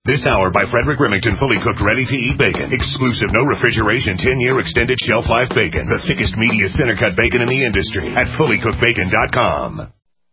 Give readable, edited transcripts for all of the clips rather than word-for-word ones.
This hour by Frederick Remington, fully cooked, ready-to-eat bacon. Exclusive, no refrigeration, 10-year extended shelf life bacon. The thickest, meatiest center-cut bacon in the industry at fullycookedbacon.com.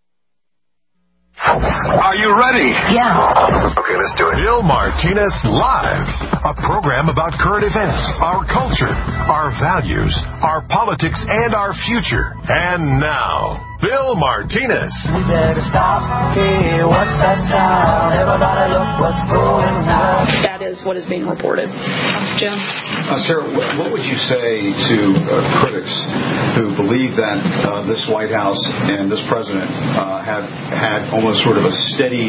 Are you ready? Yeah. Okay, let's do it. Bill Martinez Live, a program about current events, our culture, our values, our politics, and our future. And now, Bill Martinez. We better stop here. What's that sound? Everybody look what's going on. That is what is being reported. Jim? Sarah, what would you say to critics who believe that this White House and this president have had almost sort of a steady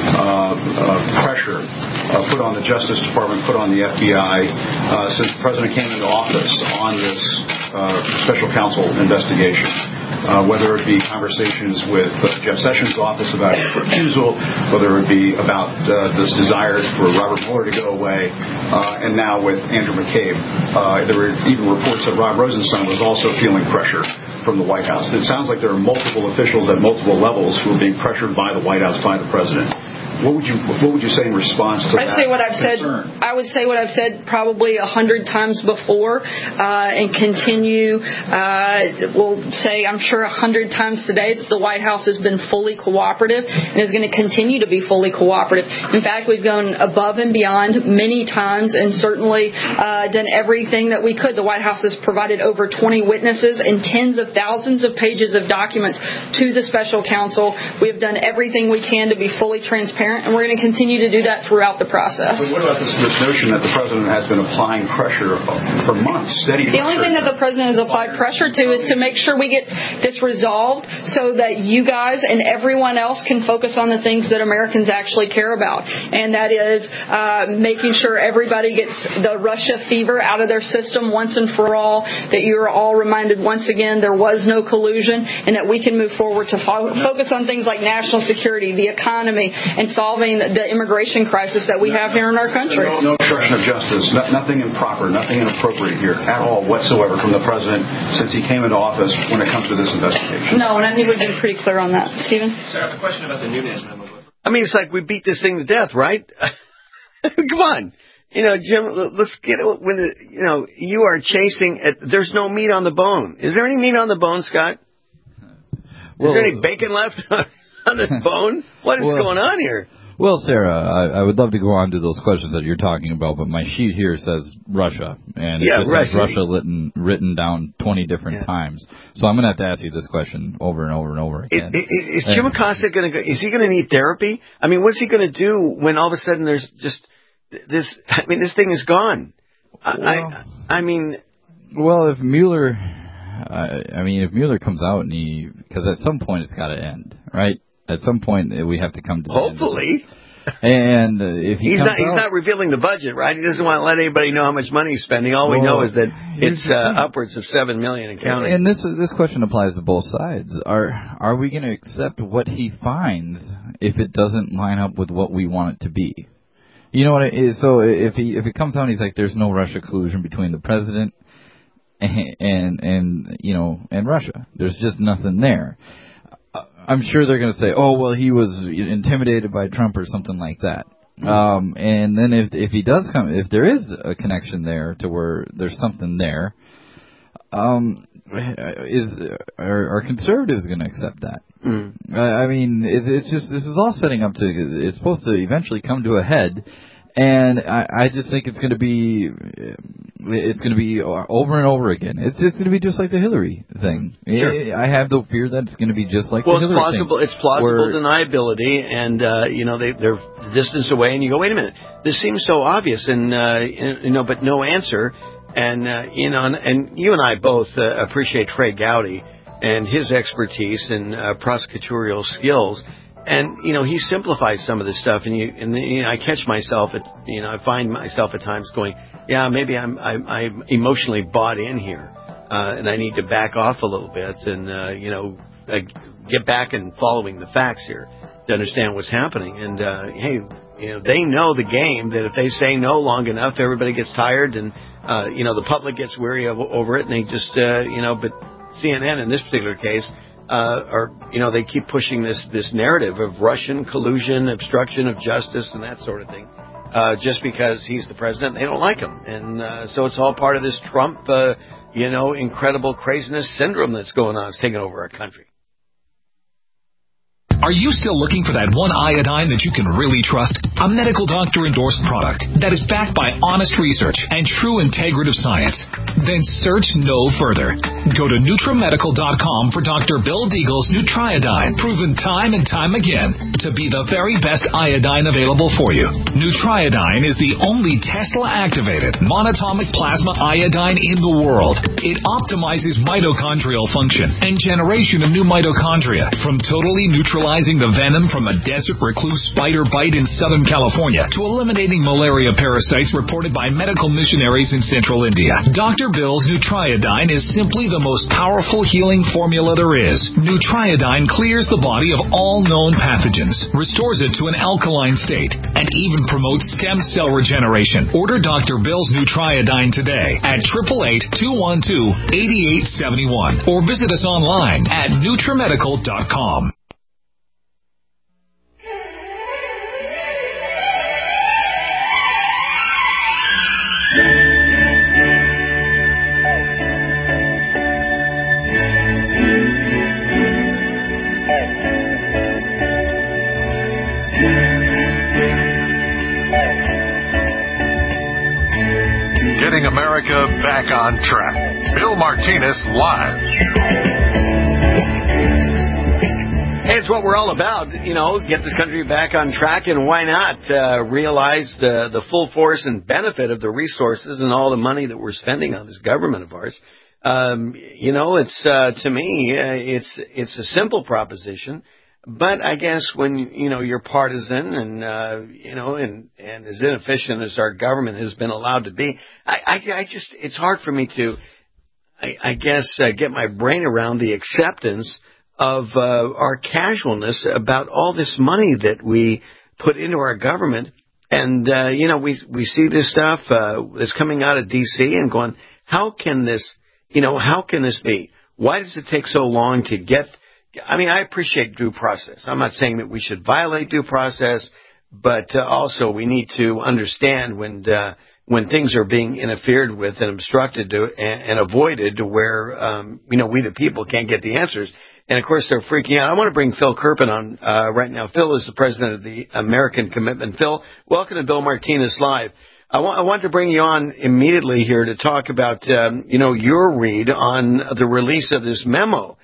pressure put on the Justice Department, put on the FBI since the president came into office on this special counsel investigation? Whether it be conversations with Jeff Sessions' office about his refusal, whether it be about this desire for Robert Mueller to go away, and now with Andrew McCabe. There were even reports that Rod Rosenstein was also feeling pressure from the White House. It sounds like there are multiple officials at multiple levels who are being pressured by the White House, by the president. What would you say in response to that? I would say what I've said probably 100 times before, and continue. We'll say I'm sure 100 times today that the White House has been fully cooperative and is going to continue to be fully cooperative. In fact, we've gone above and beyond many times and certainly done everything that we could. The White House has provided over 20 witnesses and tens of thousands of pages of documents to the special counsel. We have done everything we can to be fully transparent, and we're going to continue to do that throughout the process. But what about this notion that the president has been applying pressure for months, steady pressure? The only thing that the president has applied pressure to is to make sure we get this resolved so that you guys and everyone else can focus on the things that Americans actually care about, and that is making sure everybody gets the Russia fever out of their system once and for all, that you are all reminded once again there was no collusion, and that we can move forward to focus on things like national security, the economy, and solving the immigration crisis that we have here in our country. No obstruction of justice, nothing improper, nothing inappropriate here at all whatsoever from the president since he came into office when it comes to this investigation. No, and I think we've been pretty clear on that. Stephen? Sir, I have a question about the Nunes memo. I mean, it's like we beat this thing to death, right? Come on. Jim, let's get it when you are chasing there's no meat on the bone. Is there any meat on the bone, Scott? Is there any bacon left on this bone? What is going on here? Well, Sarah, I would love to go on to those questions that you're talking about, but my sheet here says Russia, and it just says Russia written down 20 different times. So I'm going to have to ask you this question over and over and over again. Is Jim Acosta going to go? Is he going to need therapy? I mean, what's he going to do when all of a sudden there's just this? I mean, this thing is gone. Well, if Mueller, if Mueller comes out because at some point it's got to end, right? At some point, we have to come to hopefully. And if he's not revealing the budget, right? He doesn't want to let anybody know how much money he's spending. All we know is that it's upwards of $7 million and counting. And this question applies to both sides. Are we going to accept what he finds if it doesn't line up with what we want it to be? You know what it is? So if it comes out and he's like, there's no Russia collusion between the president and Russia. There's just nothing there. I'm sure they're going to say, oh, well, he was intimidated by Trump or something like that. And then if he does come, if there is a connection there to where there's something there, are conservatives going to accept that? It's just, this is all setting up it's supposed to eventually come to a head. And I just think it's going to be over and over again. It's just going to be just like the Hillary thing. Sure. I have no fear that it's going to be just like the Hillary thing. It's plausible deniability, and they're distance away, and you go, wait a minute, this seems so obvious, and but no answer, and and you and I both appreciate Trey Gowdy and his expertise and prosecutorial skills. And he simplifies some of this stuff, and I catch myself I find myself at times going, yeah, maybe I'm emotionally bought in here, and I need to back off a little bit, and get back and following the facts here to understand what's happening. And they know the game that if they say no long enough, everybody gets tired, and the public gets weary over it, and they just But CNN in this particular case. They keep pushing this narrative of Russian collusion, obstruction of justice, and that sort of thing. just because he's the president. They don't like him. And so it's all part of this Trump, incredible craziness syndrome that's going on. It's taking over our country. Are you still looking for that one iodine that you can really trust? A medical doctor endorsed product that is backed by honest research and true integrative science? Then search no further. Go to NutriMedical.com for Dr. Bill Deagle's Nutriodine, proven time and time again to be the very best iodine available for you. Nutriodine is the only Tesla-activated monatomic plasma iodine in the world. It optimizes mitochondrial function and generation of new mitochondria from totally neutralizing the venom from a desert recluse spider bite in Southern California to eliminating malaria parasites reported by medical missionaries in Central India. Dr. Bill's Nutriodine is simply the most powerful healing formula there is. Nutriodine clears the body of all known pathogens, restores it to an alkaline state, and even promotes stem cell regeneration. Order Dr. Bill's Nutriodine today at 888-212-8871 or visit us online at NutriMedical.com. Getting America back on track. Bill Martinez live. Hey, it's what we're all about, get this country back on track, and why not realize the full force and benefit of the resources and all the money that we're spending on this government of ours. It's to me, it's a simple proposition, but I guess when you're partisan and and as inefficient as our government has been allowed to be, I just it's hard for me to, get my brain around the acceptance of our casualness about all this money that we put into our government. And, we see this stuff that's coming out of D.C. and going, how can this be? Why does it take so long to get – I appreciate due process. I'm not saying that we should violate due process, but also we need to understand when things are being interfered with and obstructed and avoided to where, we the people can't get the answers. And, of course, they're freaking out. I want to bring Phil Kerpen on right now. Phil is the president of the American Commitment. Phil, welcome to Bill Martinez Live. I want to bring you on immediately here to talk about, your read on the release of this memo.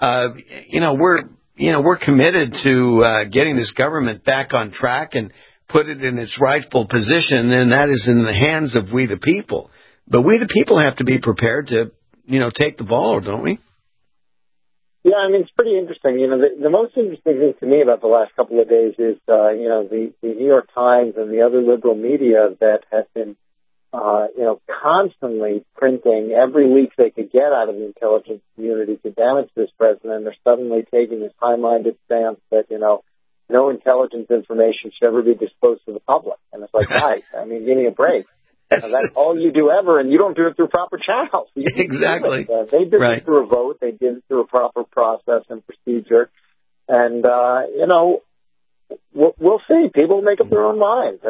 We're committed to getting this government back on track and put it in its rightful position, and that is in the hands of we the people. But we the people have to be prepared to, take the ball, don't we? Yeah, it's pretty interesting. The most interesting thing to me about the last couple of days is, the New York Times and the other liberal media that have been, constantly printing every leak they could get out of the intelligence community to damage this president. They're suddenly taking this high-minded stance that, no intelligence information should ever be disclosed to the public. And it's like, guys, give me a break. That's all you do ever, and you don't do it through proper channels. Exactly. They did it through a vote. They did it through a proper process and procedure. And, we'll see. People make up their own minds.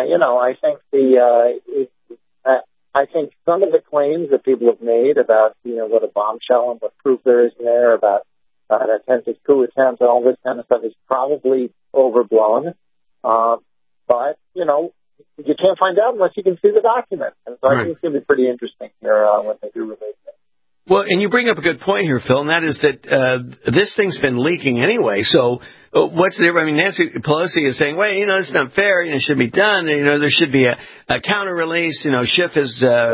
I think some of the claims that people have made about, what a bombshell and what proof there is there about an attempted coup attempt and all this kind of stuff is probably overblown. But, you can't find out unless you can see the document. And so I think it's going to be pretty interesting here when they do release it. Well, and you bring up a good point here, Phil, and that is that this thing's been leaking anyway. So what's the difference? Nancy Pelosi is saying, well, it's not fair. It should be done. There should be a counter release. Schiff is,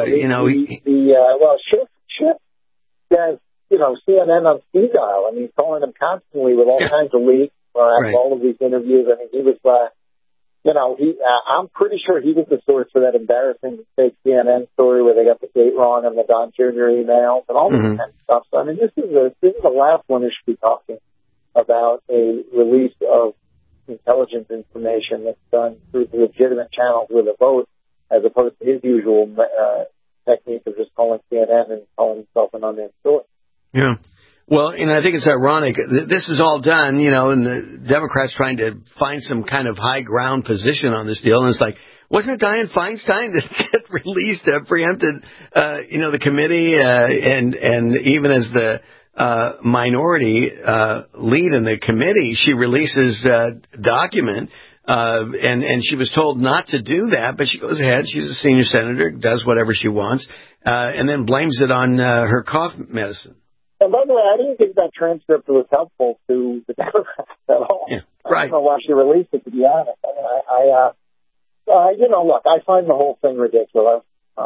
Schiff says, CNN on speed dial. He's calling them constantly with all kinds of leaks. All of these interviews. He was, I'm pretty sure he was the source for that embarrassing fake CNN story where they got the date wrong on the Don Jr. emails and all this kind of stuff. So, this is the last one who should be talking about a release of intelligence information that's done through legitimate channels with a vote, as opposed to his usual technique of just calling CNN and calling himself an unnamed source. Yeah. Well, I think it's ironic. This is all done, and the Democrats trying to find some kind of high ground position on this deal. And it's like, wasn't it Dianne Feinstein that get released, preempted, the committee, and even as the minority lead in the committee, she releases a document, and she was told not to do that, but she goes ahead. She's a senior senator, does whatever she wants, and then blames it on her cough medicine. And by the way, I didn't think that transcript was helpful to the Democrats at all. Yeah, right. I don't know why she released it, to be honest. Look, I find the whole thing ridiculous.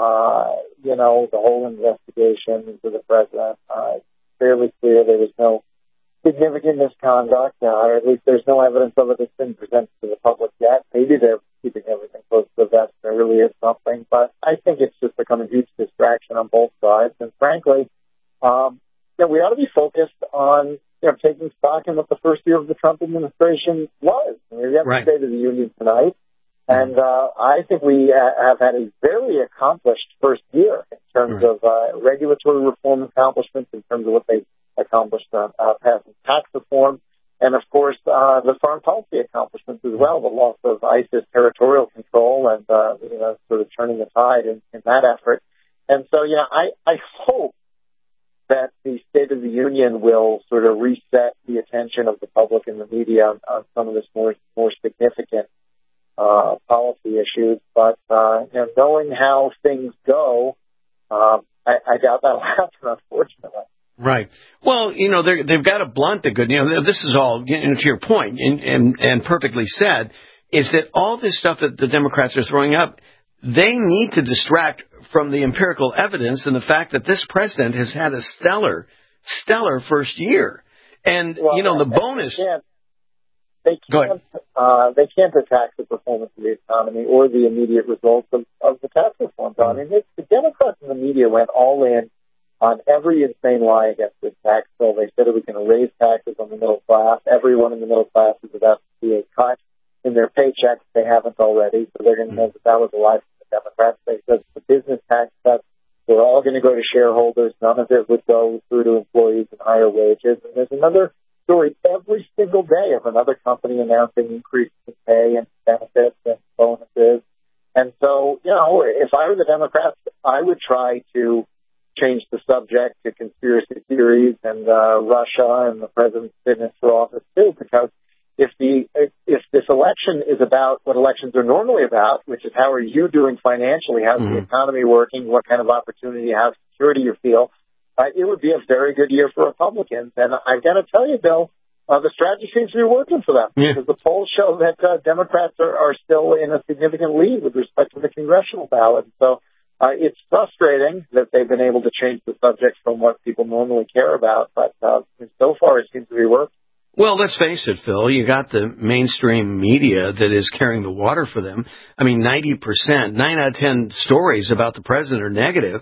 The whole investigation into the president. It's fairly clear there was no significant misconduct, or at least there's no evidence of it that's been presented to the public yet. Maybe they're keeping everything close to the vest. There really is something, but I think it's just become a huge distraction on both sides. And frankly, we ought to be focused on taking stock in what the first year of the Trump administration was. We have the State of the Union tonight, and I think we have had a very accomplished first year in terms of regulatory reform accomplishments, in terms of what they accomplished on passing tax reform, and of course the foreign policy accomplishments as well, the loss of ISIS territorial control and sort of turning the tide in that effort. And so I hope that the State of the Union will sort of reset the attention of the public and the media on some of this more significant policy issues. But knowing how things go, I doubt that'll happen, unfortunately. Right. Well, they've got to blunt the good. This is all, to your point, and perfectly said, is that all this stuff that the Democrats are throwing up, they need to distract from the empirical evidence and the fact that this president has had a stellar first year. And, the bonus... They can't attack the performance of the economy or the immediate results of the tax reform. I mean, the Democrats and the media went all in on every insane lie against this tax bill. They said it was going to raise taxes on the middle class. Everyone in the middle class is about to see a cut in their paychecks. They haven't already, so they're going to know that was a lie from the Democrats. They said the business tax cuts were all going to go to shareholders. None of it would go through to employees and higher wages. And there's another story every single day of another company announcing increases in pay and benefits and bonuses. And so, if I were the Democrats, I would try to change the subject to conspiracy theories and Russia and the president's fitness for office too, because if this election is about what elections are normally about, which is how are you doing financially, how's the economy working, what kind of opportunity, how security you feel, it would be a very good year for Republicans. And I've got to tell you, Bill, the strategy seems to be working for them, because the polls show that Democrats are still in a significant lead with respect to the congressional ballot. So it's frustrating that they've been able to change the subject from what people normally care about, but so far it seems to be working. Well, let's face it, Phil, you got the mainstream media that is carrying the water for them. I mean, 90%, 9 out of 10 stories about the president are negative.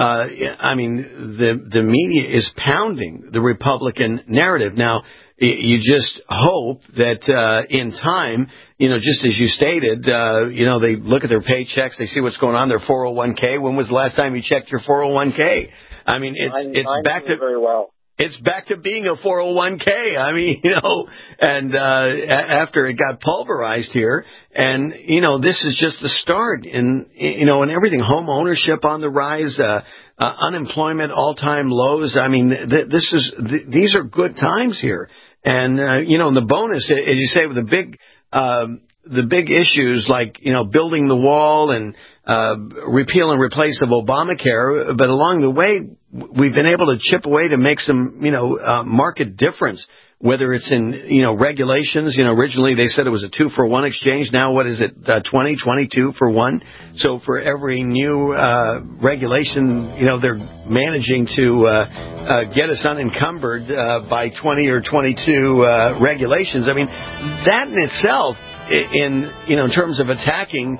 The media is pounding the Republican narrative. Now, you just hope that in time, just as you stated, they look at their paychecks, they see what's going on, their 401k. When was the last time you checked your 401k? I mean, it's back to very well. It's back to being a 401k. I mean, and after it got pulverized here, and this is just the start in and everything. Home ownership on the rise, unemployment all-time lows. I mean, these are good times here, and the bonus, as you say, with the big issues like building the wall and repeal and replace of Obamacare, but along the way we've been able to chip away to make some market difference. Whether it's in regulations, originally they said it was a 2-for-1 exchange. Now what is it? 22 for 1. So for every new regulation, they're managing to get us unencumbered by 20 or 22 regulations. I mean, that in itself, in terms of attacking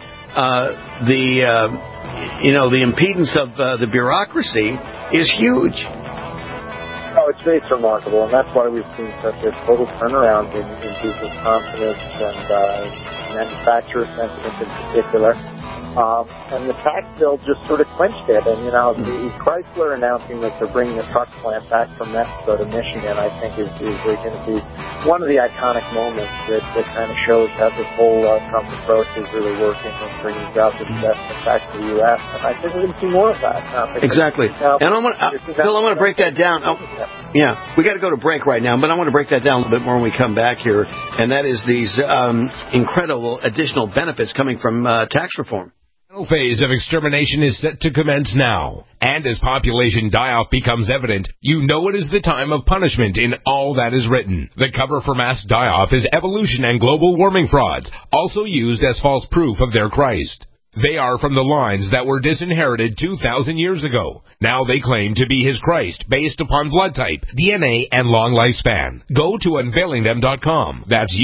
the impedance of the bureaucracy, is huge. Oh, it's remarkable, and that's why we've seen such a total turnaround in people's confidence and manufacturer sentiment in particular. And the tax bill just sort of quenched it. And, the Chrysler announcing that they're bringing a truck plant back from Mexico to Michigan, I think is going to be one of the iconic moments that kind of shows how this whole Trump approach is really working and bringing jobs and investment back to the U.S. And I think we're going to see more of that. Exactly. And I want to break that down. Yeah, we got to go to break right now, but I want to break that down a little bit more when we come back here, and that is these incredible additional benefits coming from tax reform. The phase of extermination is set to commence now. And as population die-off becomes evident, you know it is the time of punishment in all that is written. The cover for mass die-off is evolution and global warming frauds, also used as false proof of their Christ. They are from the lines that were disinherited 2,000 years ago. Now they claim to be his Christ based upon blood type, DNA, and long lifespan. Go to unveilingthem.com. That's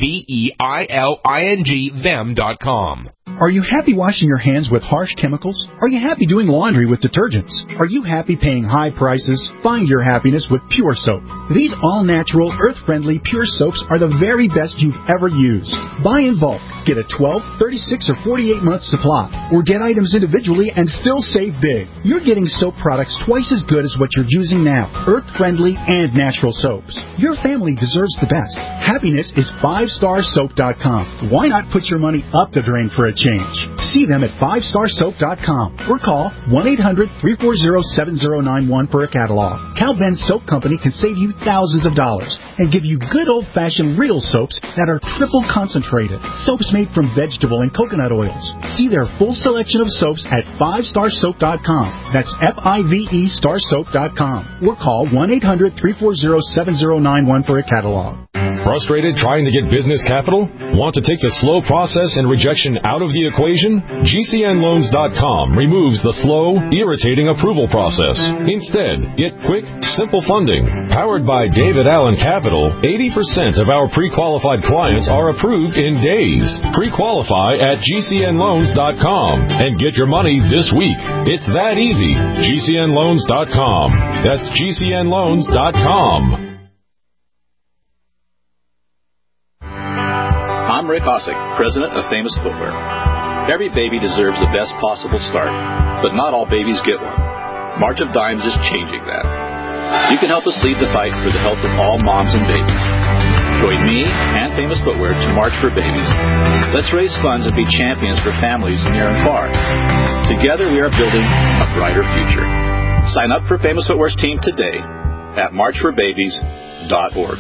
UNVEILING them.com. Are you happy washing your hands with harsh chemicals? Are you happy doing laundry with detergents? Are you happy paying high prices? Find your happiness with Pure Soap. These all-natural, earth-friendly Pure Soaps are the very best you've ever used. Buy in bulk. Get a 12, 36, or 48-month supply. Or get items individually and still save big. You're getting soap products twice as good as what you're using now. Earth-friendly and natural soaps. Your family deserves the best. Happiness is 5starsoap.com. Why not put your money up the drain for a change? See them at 5starsoap.com or call 1-800-340-7091 for a catalog. Cal Ben Soap Company can save you thousands of dollars and give you good old-fashioned real soaps that are triple concentrated. Soaps made from vegetable and coconut oils. See their full selection of soaps at 5starsoap.com. That's FIVE starsoap.com or call 1-800-340-7091 for a catalog. Frustrated trying to get business capital? Want to take the slow process and rejection out of the equation? GCNloans.com removes the slow, irritating approval process. Instead, get quick, simple funding. Powered by David Allen Capital, 80% of our pre-qualified clients are approved in days. Pre-qualify at GCNloans.com and get your money this week. It's that easy. GCNloans.com. That's GCNloans.com. I'm Ray Kosick, president of Famous Footwear. Every baby deserves the best possible start, but not all babies get one. March of Dimes is changing that. You can help us lead the fight for the health of all moms and babies. Join me and Famous Footwear to March for Babies. Let's raise funds and be champions for families near and far. Together we are building a brighter future. Sign up for Famous Footwear's team today at marchforbabies.org.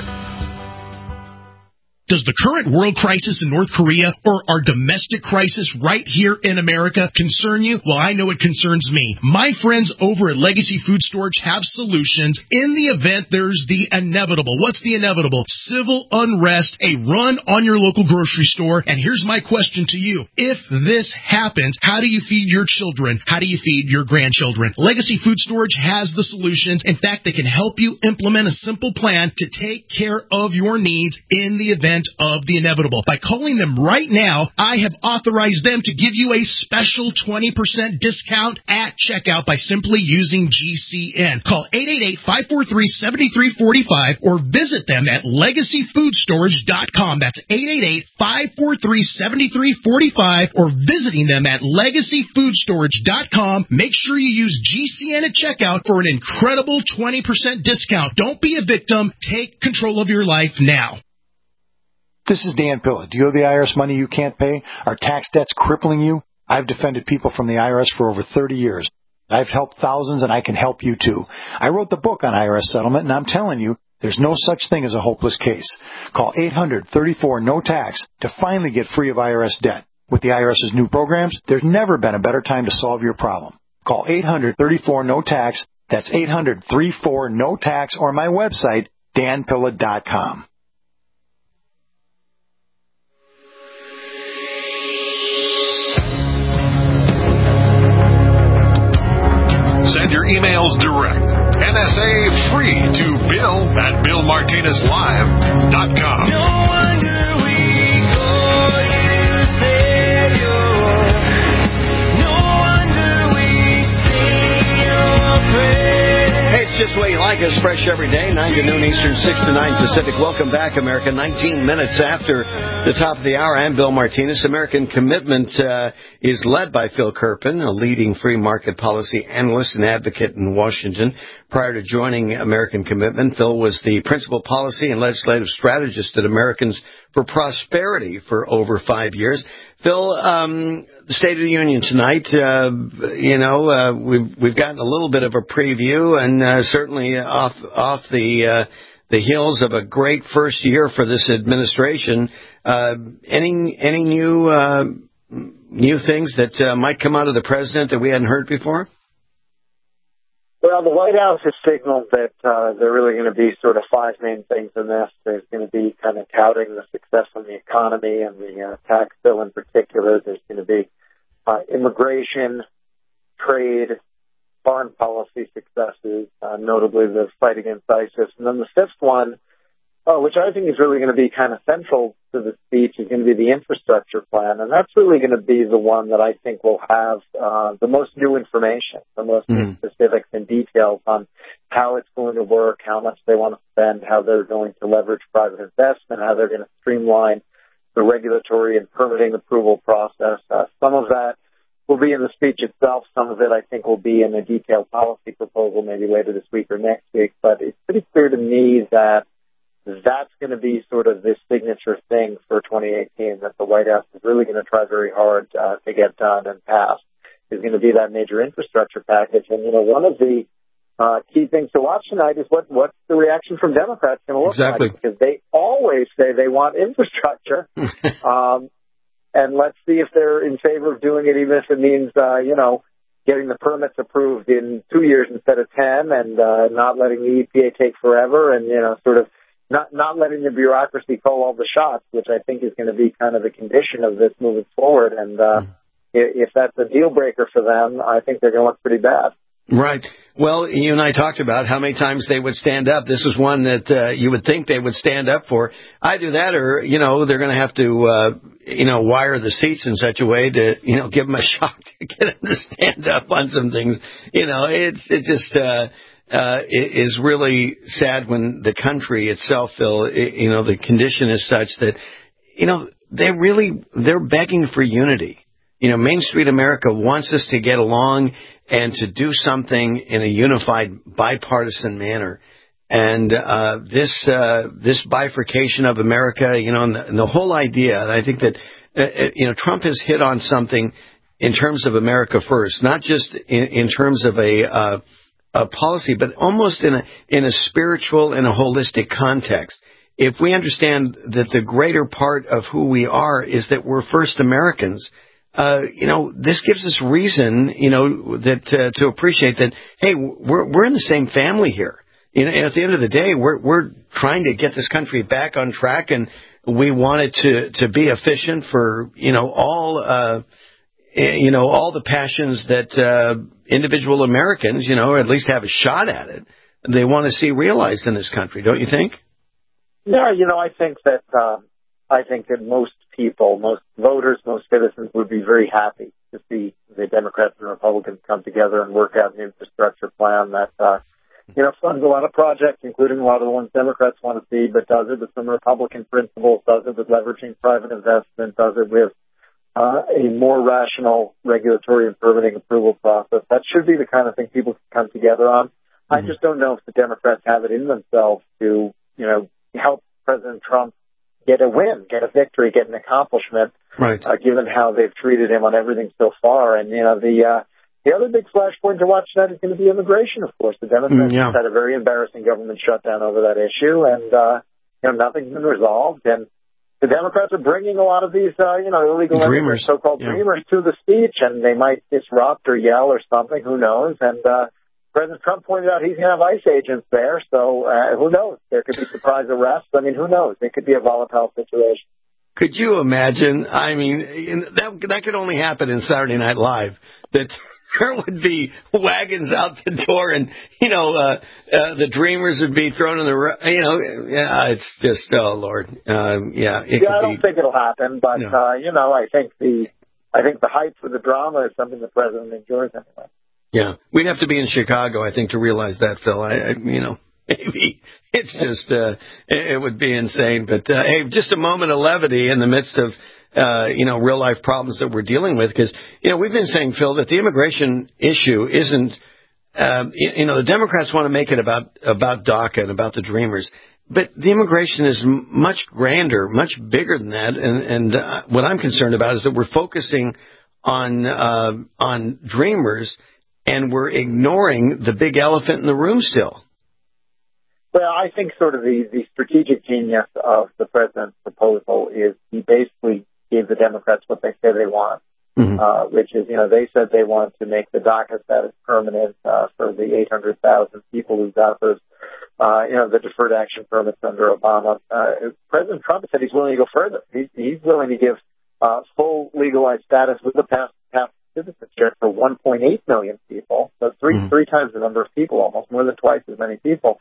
Does the current world crisis in North Korea or our domestic crisis right here in America concern you? Well, I know it concerns me. My friends over at Legacy Food Storage have solutions in the event there's the inevitable. What's the inevitable? Civil unrest, a run on your local grocery store. And here's my question to you. If this happens, how do you feed your children? How do you feed your grandchildren? Legacy Food Storage has the solutions. In fact, they can help you implement a simple plan to take care of your needs in the event of the inevitable. By calling them right now, I have authorized them to give you a special 20% discount at checkout by simply using GCN. Call 888-543-7345 or visit them at LegacyFoodStorage.com. That's 888-543-7345 or visiting them at LegacyFoodStorage.com. Make sure you use GCN at checkout for an incredible 20% discount. Don't be a victim. Take control of your life now. This is Dan Pilla. Do you owe the IRS money you can't pay? Are tax debts crippling you? I've defended people from the IRS for over 30 years. I've helped thousands, and I can help you too. I wrote the book on IRS settlement, and I'm telling you, there's no such thing as a hopeless case. Call 800-34-NO-TAX to finally get free of IRS debt. With the IRS's new programs, there's never been a better time to solve your problem. Call 800-34-NO-TAX. That's 800-34-NO-TAX or my website, danpilla.com. Send your emails direct. NSA free to Bill at BillMartinezLive.com. No wonder we call you Savior. No wonder we sing your praise. Hey, it's just the way you like like us, fresh every day, 9 to noon Eastern, 6 to 9 Pacific. Welcome back, America. 19 minutes after the top of the hour. I'm Bill Martinez. American Commitment is led by Phil Kerpen, a leading free market policy analyst and advocate in Washington. Prior to joining American Commitment, Phil was the principal policy and legislative strategist at Americans for Prosperity for over 5 years. Phil, the State of the Union tonight, we've gotten a little bit of a preview, and certainly off the heels of a great first year for this administration. Any new things that might come out of the president that we hadn't heard before? Well, the White House has signaled that there are really going to be sort of 5 main things in this. There's going to be kind of touting the success of the economy and the tax bill in particular. There's going to be immigration, trade, foreign policy successes, notably the fight against ISIS. And then the 5th one, which I think is really going to be kind of central to the speech, is going to be the infrastructure plan. And that's really going to be the one that I think will have the most new information, the most new specifics and details on how it's going to work, how much they want to spend, how they're going to leverage private investment, how they're going to streamline the regulatory and permitting approval process. Some of that will be in the speech itself. Some of it, I think, will be in a detailed policy proposal maybe later this week or next week. But it's pretty clear to me that that's going to be sort of this signature thing for 2018 that the White House is really going to try very hard to get done and passed, is going to be that major infrastructure package. And, one of the key things to watch tonight is what's the reaction from Democrats going to look like, because they always say they want infrastructure. And let's see if they're in favor of doing it, even if it means, getting the permits approved in 2 years instead of 10, and not letting the EPA take forever, and, sort of not letting the bureaucracy call all the shots, which I think is going to be kind of the condition of this moving forward. And if that's a deal breaker for them, I think they're going to look pretty bad. Right. Well, you and I talked about how many times they would stand up. This is one that you would think they would stand up for. Either that or, they're going to have to, wire the seats in such a way to, give them a shock to get them to stand up on some things. It is really sad when the country itself, Phil, the condition is such that, they're begging for unity. Main Street America wants us to get along and to do something in a unified, bipartisan manner. And this bifurcation of America, and the whole idea, and I think that, Trump has hit on something in terms of America first, not just in terms of a policy, but almost in a spiritual and a holistic context. If we understand that the greater part of who we are is that we're first Americans, this gives us reason, that to appreciate that, hey, we're in the same family here. And at the end of the day, we're trying to get this country back on track, and we want it to be efficient for, all the passions that individual Americans, or at least have a shot at it, they want to see realized in this country, don't you think? Yeah, I think that most people, most voters, most citizens would be very happy to see the Democrats and Republicans come together and work out an infrastructure plan that, funds a lot of projects, including a lot of the ones Democrats want to see, but does it with some Republican principles, does it with leveraging private investment, does it with a more rational regulatory and permitting approval process. That should be the kind of thing people can come together on. I just don't know if the Democrats have it in themselves to, help President Trump get a win, get a victory, get an accomplishment, right? Given how they've treated him on everything so far. And, the other big flashpoint to watch tonight is going to be immigration, of course. The Democrats had a very embarrassing government shutdown over that issue, and, nothing's been resolved. And the Democrats are bringing a lot of these, illegal immigrants, so-called dreamers, to the speech, and they might disrupt or yell or something. Who knows? And President Trump pointed out he's going to have ICE agents there, so who knows? There could be surprise arrests. I mean, who knows? It could be a volatile situation. Could you imagine? I mean, that could only happen in Saturday Night Live, that there would be wagons out the door and, the dreamers would be thrown in the, it's just, oh, Lord. I don't think it'll happen, but, I think the hype for the drama is something the president enjoys anyway. Yeah, we'd have to be in Chicago, I think, to realize that, Phil. Maybe it's just it would be insane. But hey, just a moment of levity in the midst of real life problems that we're dealing with, because we've been saying, Phil, that the immigration issue isn't. The Democrats want to make it about DACA and about the Dreamers, but the immigration is much grander, much bigger than that. And what I'm concerned about is that we're focusing on Dreamers, and we're ignoring the big elephant in the room still. Well, I think sort of the strategic genius of the president's proposal is he basically gave the Democrats what they say they want, which is, they said they want to make the DACA status permanent for the 800,000 people who got those, the deferred action permits under Obama. President Trump said he's willing to go further. He's willing to give full legalized status with the path citizenship for 1.8 million people, so three times the number of people, almost more than twice as many people.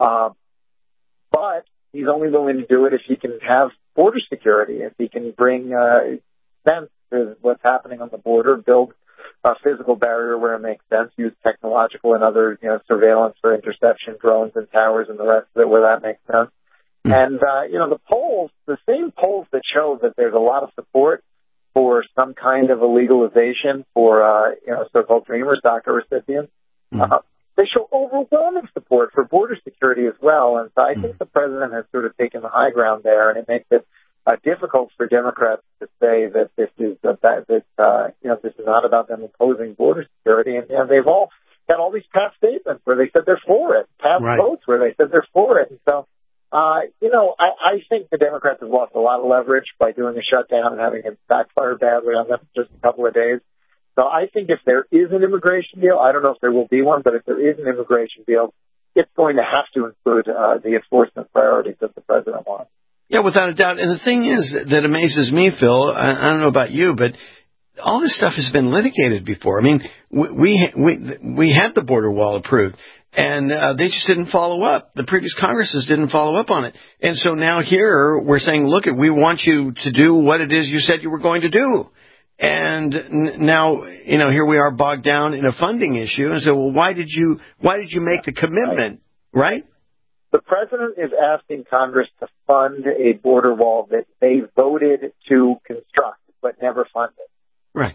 But he's only willing to do it if he can have border security, if he can bring sense to what's happening on the border, build a physical barrier where it makes sense, use technological and other surveillance for interception, drones and towers and the rest of it where that makes sense. And, the same polls that show that there's a lot of support for some kind of a legalization for, so-called Dreamers, DACA recipients, they show overwhelming support for border security as well. And so I think the president has sort of taken the high ground there, and it makes it difficult for Democrats to say that this is this is not about them imposing border security. And they've all got all these past statements where they said they're for it, past votes where they said they're for it. And so, I think the Democrats have lost a lot of leverage by doing a shutdown and having it backfire badly on them in just a couple of days. So I think if there is an immigration deal, I don't know if there will be one, but if there is an immigration deal, it's going to have to include the enforcement priorities that the president wants. Yeah, without a doubt. And the thing is that amazes me, Phil, I don't know about you, but all this stuff has been litigated before. I mean, we had the border wall approved, and they just didn't follow up. The previous Congresses didn't follow up on it. And so now here we're saying, look, we want you to do what it is you said you were going to do. And now, here we are bogged down in a funding issue. And so, well, why did you make the commitment, right? The president is asking Congress to fund a border wall that they voted to construct but never funded. Right.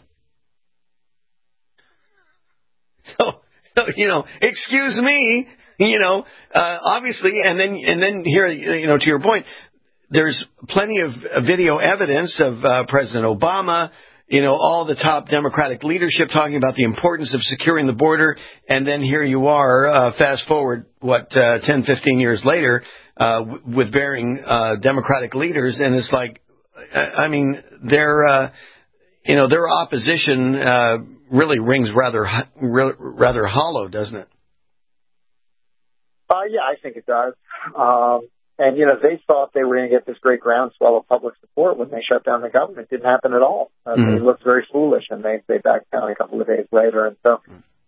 So excuse me, obviously, and then here, to your point, there's plenty of video evidence of President Obama, all the top Democratic leadership talking about the importance of securing the border. And then here you are, fast forward, 10, 15 years later, with varying Democratic leaders. And it's like, I mean, their opposition really rings rather hollow, doesn't it? Yeah, I think it does. And, they thought they were going to get this great groundswell of public support when they shut down the government. It didn't happen at all. They looked very foolish, and they backed down a couple of days later. And so,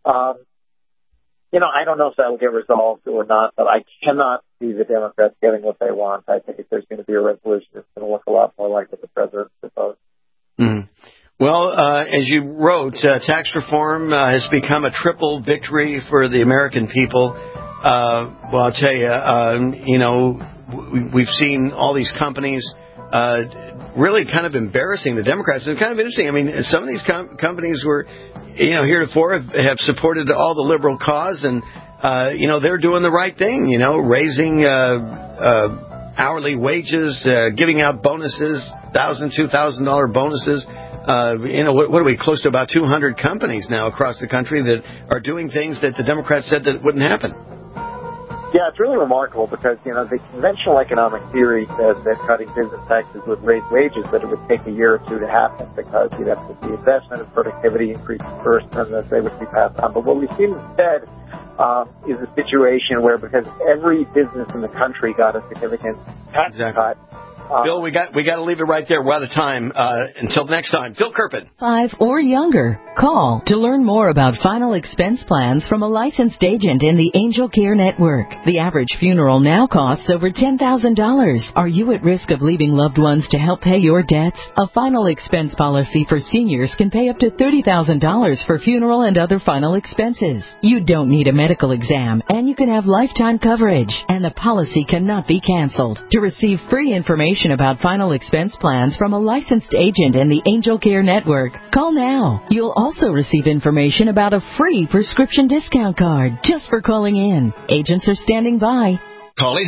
I don't know if that will get resolved or not, but I cannot see the Democrats getting what they want. I think if there's going to be a resolution, it's going to look a lot more like what the president proposed. Well, as you wrote, tax reform has become a triple victory for the American people. Well, I'll tell you, we've seen all these companies really kind of embarrassing the Democrats. It's kind of interesting. I mean, some of these companies were, heretofore have supported all the liberal cause, and, they're doing the right thing, raising hourly wages, giving out bonuses, $1,000, $2,000 bonuses. What are we, close to about 200 companies now across the country that are doing things that the Democrats said that wouldn't happen. Yeah, it's really remarkable because, the conventional economic theory says that cutting business taxes would raise wages, but it would take a year or two to happen because you'd have to see investment and productivity increase first, and then they would be passed on. But what we've seen instead is a situation where because every business in the country got a significant tax cut, Bill, we got to leave it right there. We're out of time. Until next time, Phil Kerpen. 5 or younger. Call to learn more about final expense plans from a licensed agent in the Angel Care Network. The average funeral now costs over $10,000. Are you at risk of leaving loved ones to help pay your debts? A final expense policy for seniors can pay up to $30,000 for funeral and other final expenses. You don't need a medical exam, and you can have lifetime coverage, and the policy cannot be canceled. To receive free information about final expense plans from a licensed agent in the Angel Care Network, call now. You'll also receive information about a free prescription discount card just for calling in. Agents are standing by. Call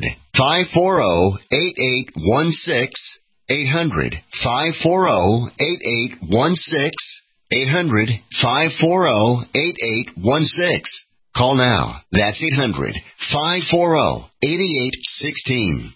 800-540-8816. 800-540-8816. 800-540-8816. Call now. That's 800-540-8816.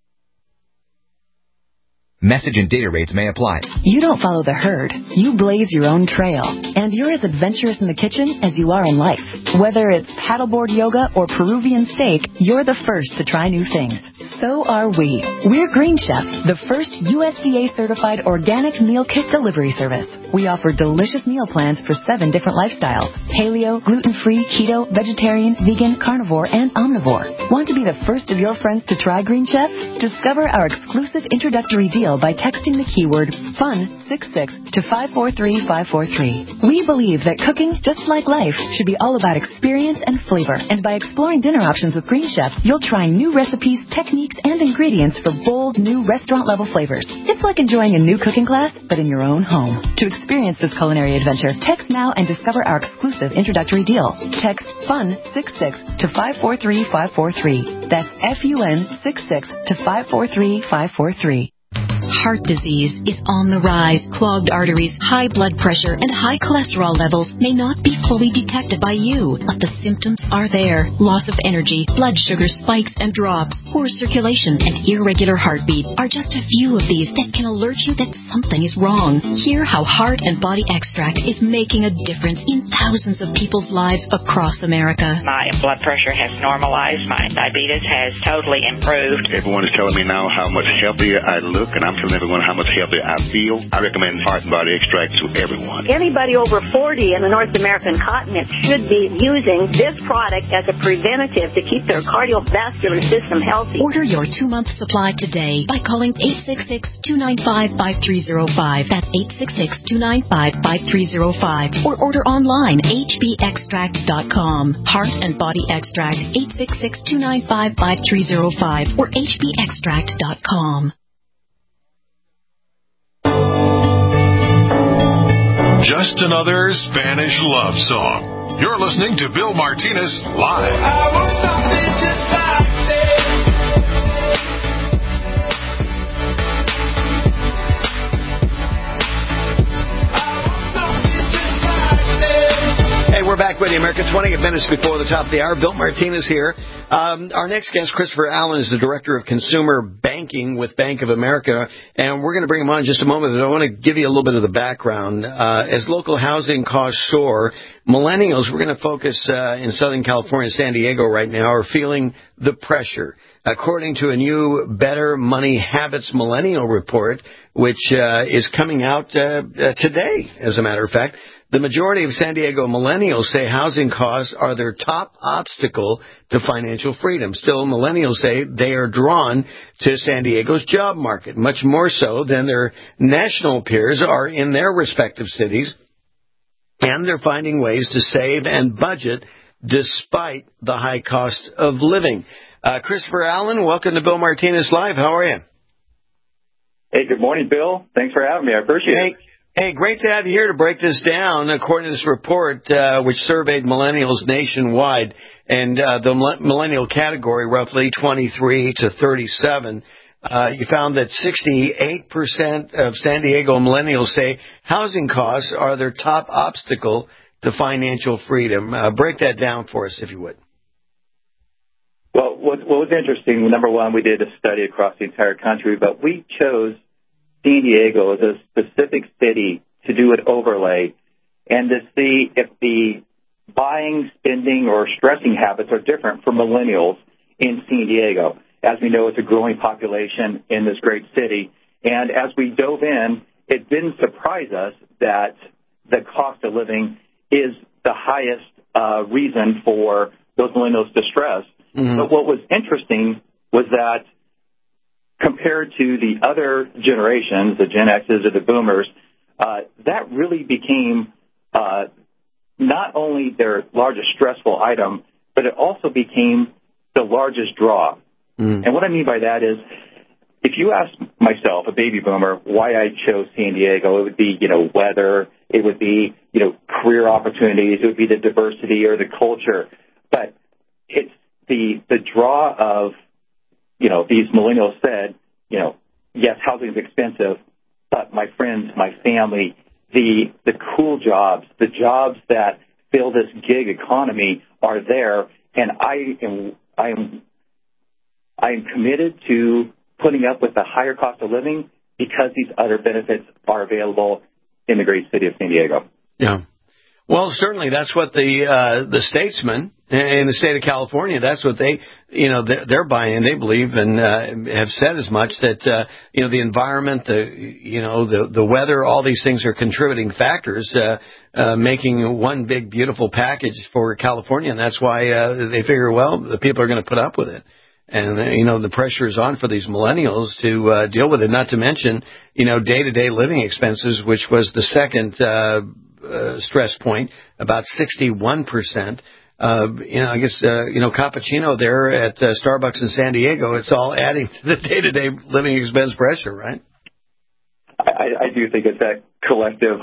Message and data rates may apply. You don't follow the herd. You blaze your own trail. And you're as adventurous in the kitchen as you are in life. Whether it's paddleboard yoga or Peruvian steak, you're the first to try new things. So are we. We're Green Chef, the first USDA-certified organic meal kit delivery service. We offer delicious meal plans for 7 different lifestyles: paleo, gluten-free, keto, vegetarian, vegan, carnivore, and omnivore. Want to be the first of your friends to try Green Chef? Discover our exclusive introductory deal by texting the keyword FUN66 to 543543. We believe that cooking, just like life, should be all about experience and flavor. And by exploring dinner options with Green Chef, you'll try new recipes, techniques, and ingredients for bold, new restaurant-level flavors. It's like enjoying a new cooking class, but in your own home. To experience this culinary adventure, text now and discover our exclusive introductory deal. Text FUN66 to 543543. That's FUN66 to 543543. Heart disease is on the rise. Clogged arteries, high blood pressure, and high cholesterol levels may not be fully detected by you, but the symptoms are there. Loss of energy, blood sugar spikes and drops, poor circulation, and irregular heartbeat are just a few of these that can alert you that something is wrong. Hear how Heart and Body Extract is making a difference in thousands of people's lives across America. My blood pressure has normalized. My diabetes has totally improved. Everyone is telling me now how much healthier I look, and I'm telling everyone how much healthier I feel. I recommend Heart and Body Extract to everyone. Anybody over 40 in the North American continent should be using this product as a preventative to keep their cardiovascular system healthy. Order your 2-month supply today by calling 866-295-5305. That's 866-295-5305. Or order online, hbextract.com. Heart and Body Extract, 866-295-5305 or hbextract.com. Just another Spanish love song. You're listening to Bill Martinez Live. I want something just like this. Hey, we're back with you, America. 20 minutes before the top of the hour. Bill Martinez here. Our next guest, Christopher Allen, is the Director of Consumer Banking with Bank of America, and we're going to bring him on in just a moment. But I want to give you a little bit of the background. As local housing costs soar, millennials, we're going to focus in Southern California, San Diego right now, are feeling the pressure. According to a new Better Money Habits Millennial Report, which is coming out today, as a matter of fact, the majority of San Diego millennials say housing costs are their top obstacle to financial freedom. Still, millennials say they are drawn to San Diego's job market, much more so than their national peers are in their respective cities, and they're finding ways to save and budget despite the high cost of living. Christopher Allen, welcome to Bill Martinez Live. How are you? Hey, good morning, Bill. Thanks for having me. I appreciate it. Hey, great to have you here to break this down. According to this report, which surveyed millennials nationwide, and the millennial category, roughly 23 to 37, you found that 68% of San Diego millennials say housing costs are their top obstacle to financial freedom. Break that down for us, if you would. Well, what was interesting, number one, we did a study across the entire country, but we chose San Diego as a specific city to do an overlay and to see if the buying, spending, or stressing habits are different for millennials in San Diego. as we know, it's a growing population in this great city. And as we dove in, it didn't surprise us that the cost of living is the highest reason for those millennials' distress. Mm-hmm. But what was interesting was that compared to the other generations, the Gen X's or the Boomers, that really became not only their largest stressful item, but it also became the largest draw. Mm. And what I mean by that is, if you ask myself, a baby boomer, why I chose San Diego, it would be, weather, it would be, career opportunities, it would be the diversity or the culture. But it's the draw of, these millennials said, yes, housing is expensive, but my friends, my family, the cool jobs, the jobs that fill this gig economy are there, and I am committed to putting up with the higher cost of living because these other benefits are available in the great city of San Diego. Yeah. Well, certainly that's what the statesmen in the state of California, that's what they're buying. They believe and have said as much that, the environment, the weather, all these things are contributing factors, making one big, beautiful package for California. And that's why they figure, well, the people are going to put up with it. And, the pressure is on for these millennials to deal with it, not to mention, day-to-day living expenses, which was the second stress point, about 61%. I guess, cappuccino there at Starbucks in San Diego, it's all adding to the day-to-day living expense pressure, right? I do think it's that collective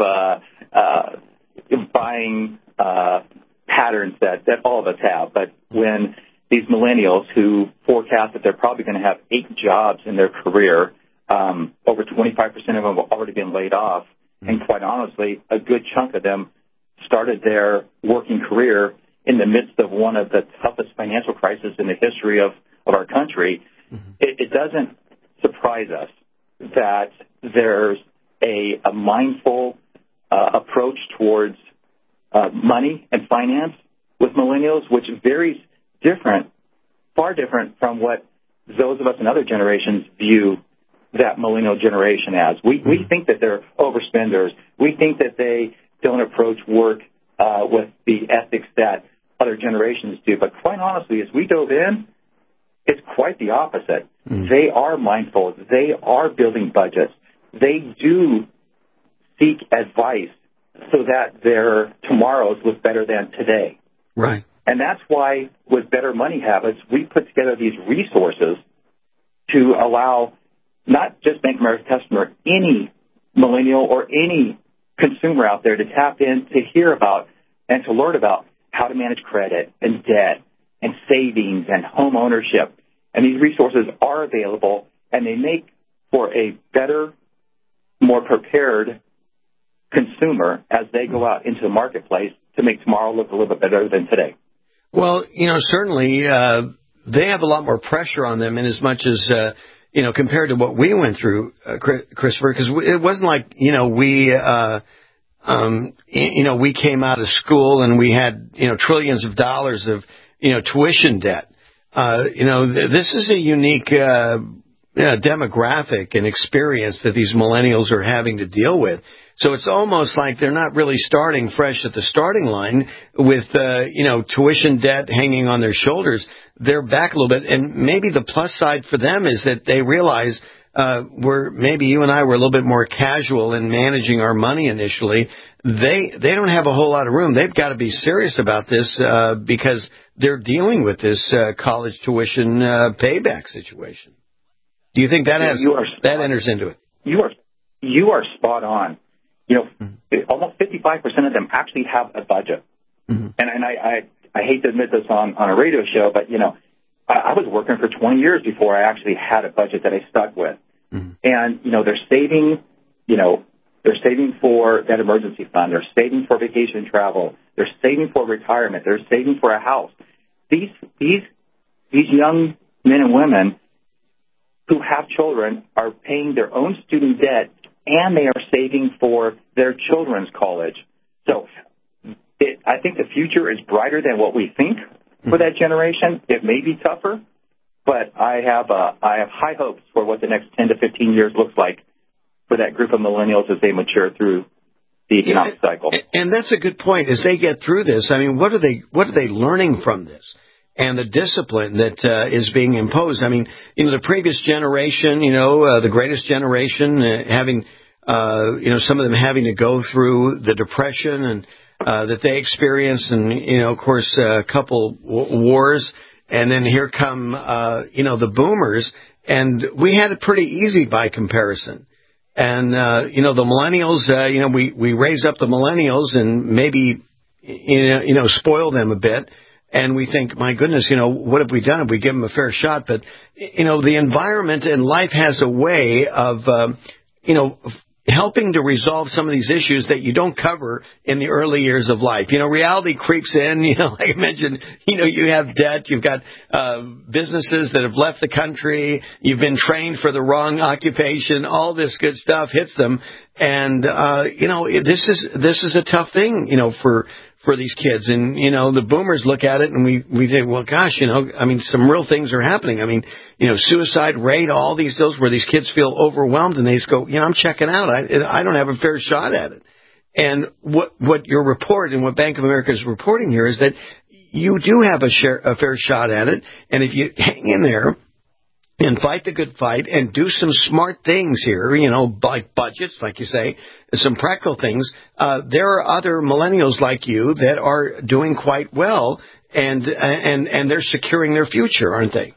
buying patterns that all of us have. But when these millennials who forecast that they're probably going to have 8 jobs in their career, over 25% of them have already been laid off. And quite honestly, a good chunk of them started their working career in the midst of one of the toughest financial crises in the history of our country. Mm-hmm. It doesn't surprise us that there's a mindful approach towards money and finance with millennials, which varies far different from what those of us in other generations view that millennial generation as. We think that they're overspenders. We think that they don't approach work with the ethics that other generations do. But quite honestly, as we dove in, it's quite the opposite. Mm. They are mindful. They are building budgets. They do seek advice so that their tomorrows look better than today. Right. And that's why with Better Money Habits, we put together these resources to allow not just Bank of America customer, any millennial or any consumer out there to tap in to hear about and to learn about how to manage credit and debt and savings and home ownership. And these resources are available, and they make for a better, more prepared consumer as they go out into the marketplace to make tomorrow look a little bit better than today. Well, certainly they have a lot more pressure on them in as much as, compared to what we went through, Christopher, because it wasn't like, we came out of school and we had, trillions of dollars of, tuition debt. This is a unique demographic and experience that these millennials are having to deal with. So it's almost like they're not really starting fresh at the starting line with, tuition debt hanging on their shoulders. They're back a little bit. And maybe the plus side for them is that they realize maybe you and I were a little bit more casual in managing our money initially. They don't have a whole lot of room. They've got to be serious about this because they're dealing with this college tuition payback situation. Do you think that that enters into it? You are spot on. Almost 55% of them actually have a budget. Mm-hmm. And I hate to admit this on a radio show, but, I was working for 20 years before I actually had a budget that I stuck with. Mm-hmm. And, they're saving, they're saving for that emergency fund. They're saving for vacation travel. They're saving for retirement. They're saving for a house. These young men and women who have children are paying their own student debt, and they are saving for their children's college. So I think the future is brighter than what we think for that generation. It may be tougher, But I have high hopes for what the next 10 to 15 years looks like for that group of millennials as they mature through the economic cycle. And that's a good point. As they get through this, I mean, what are they learning from this? And the discipline that is being imposed. I mean, the previous generation, the greatest generation, having, some of them having to go through the Depression and that they experienced, and of course, a couple wars, and then here come, the boomers, and we had it pretty easy by comparison. And the millennials, we raise up the millennials and maybe, spoil them a bit. And we think, my goodness, what have we done if we give them a fair shot? But, the environment and life has a way of, helping to resolve some of these issues that you don't cover in the early years of life. Reality creeps in, like I mentioned, you have debt, you've got businesses that have left the country, you've been trained for the wrong occupation, all this good stuff hits them. And, this is a tough thing, for these kids. And, the boomers look at it and we think, well, gosh, some real things are happening. I mean, suicide rate, all these deals where these kids feel overwhelmed and they just go, I'm checking out. I don't have a fair shot at it. And what your report and what Bank of America is reporting here is that you do have a fair shot at it. And if you hang in there and fight the good fight and do some smart things here, like budgets, like you say, some practical things. There are other millennials like you that are doing quite well, and they're securing their future, aren't they?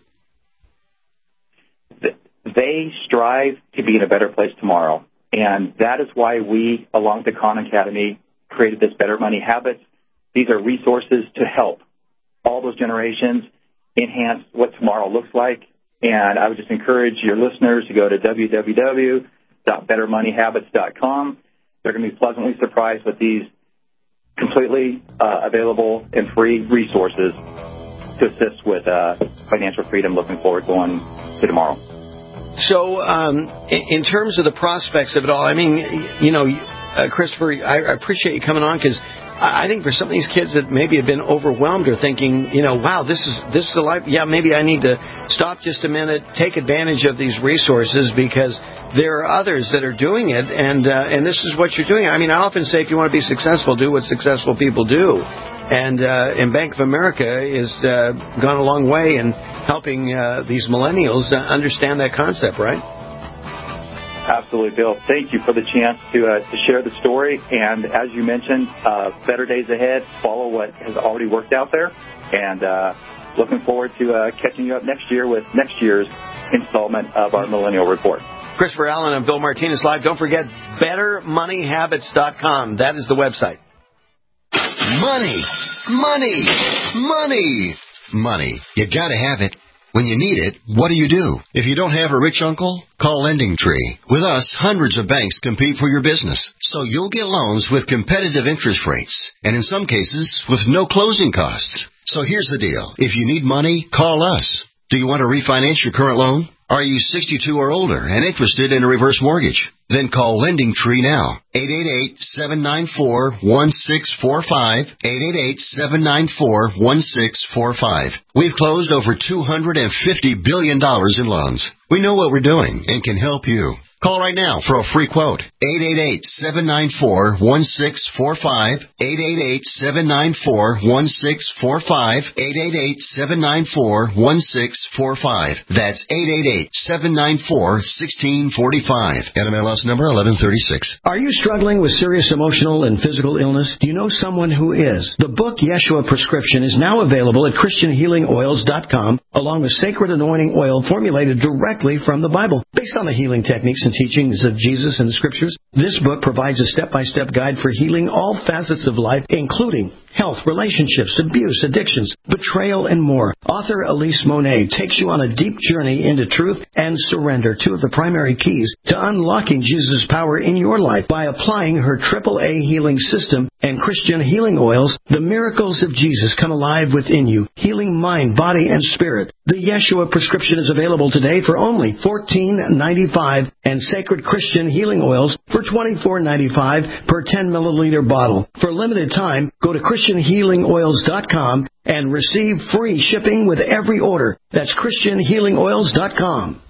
They strive to be in a better place tomorrow, and that is why we, along with the Khan Academy, created this Better Money Habits. These are resources to help all those generations enhance what tomorrow looks like. And I would just encourage your listeners to go to www.bettermoneyhabits.com. They're going to be pleasantly surprised with these completely available and free resources to assist with financial freedom looking forward going to tomorrow. So in terms of the prospects of it all, I mean, Christopher, I appreciate you coming on because I think for some of these kids that maybe have been overwhelmed or thinking, wow, this is the life. Yeah, maybe I need to stop just a minute, take advantage of these resources because there are others that are doing it, and this is what you're doing. I mean, I often say if you want to be successful, do what successful people do. And Bank of America has gone a long way in helping these millennials understand that concept, right? Absolutely, Bill. Thank you for the chance to share the story. And as you mentioned, better days ahead. Follow what has already worked out there. And looking forward to catching you up next year with next year's installment of our Millennial Report. Christopher Allen and Bill Martinez Live. Don't forget, BetterMoneyHabits.com. That is the website. Money, money, money, money. You gotta have it. When you need it, what do? If you don't have a rich uncle, call LendingTree. With us, hundreds of banks compete for your business, so you'll get loans with competitive interest rates, and in some cases, with no closing costs. So here's the deal. If you need money, call us. Do you want to refinance your current loan? Are you 62 or older and interested in a reverse mortgage? Then call LendingTree now. 888-794-1645. 888-794-1645. We've closed over $250 billion in loans. We know what we're doing and can help you. Call right now for a free quote. 888-794-1645. 888-794-1645. 888-794-1645. That's 888-794-1645. NMLS number 1136. Are you struggling with serious emotional and physical illness? Do you know someone who is? The book Yeshua Prescription is now available at ChristianHealingOils.com, along with sacred anointing oil formulated directly from the Bible. Based on the healing techniques and teachings of Jesus in the Scriptures, this book provides a step-by-step guide for healing all facets of life, including health, relationships, abuse, addictions, betrayal, and more. Author Elise Monet takes you on a deep journey into truth and surrender, two of the primary keys to unlocking Jesus' power in your life. By applying her AAA healing system and Christian healing oils, the miracles of Jesus come alive within you, healing mind, body, and spirit. The Yeshua Prescription is available today for only $14.95, and Sacred Christian Healing Oils for $24.95 per 10 milliliter bottle. For a limited time, go to ChristianHealingOils.com ChristianHealingOils.com and receive free shipping with every order. That's ChristianHealingOils.com.